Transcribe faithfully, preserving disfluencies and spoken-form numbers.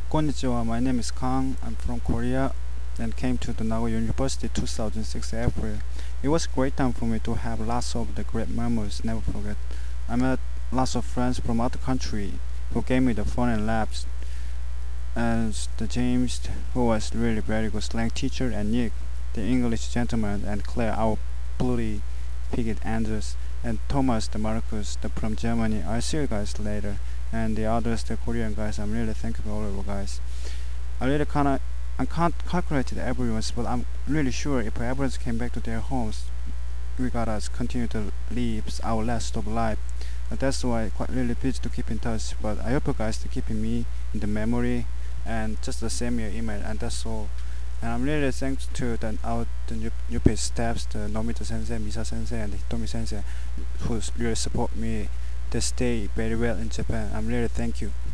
Konnichiwa, my name is Kang. I'm from Korea and came to the Nagoya University two thousand six April. It was a great time for me to have lots of the great memories, never forget. I met lots of friends from other country who gave me the fun and laughs. And the James, who was really very good slang teacher, and Nick, the English gentleman, and Claire, our bloody picket Andrews, and Thomas, the Marcus, the from Germany. I'll see you guys later. And the others, the Korean guys, I'm really thankful for all of you guys. I really kinda, I can't calculate everyone's, but I'm really sure if everyone came back to their homes, we gotta continue to live our last of life. And that's why quite really pleased to keep in touch. But I hope you guys to keeping me in the memory and just the send me an email, and that's all. And I'm really thanks to the our the new, new page staffs, the Nomita Sensei, Misa Sensei, and Hitomi Sensei, who really support me to stay very well in Japan. I'm really thank you.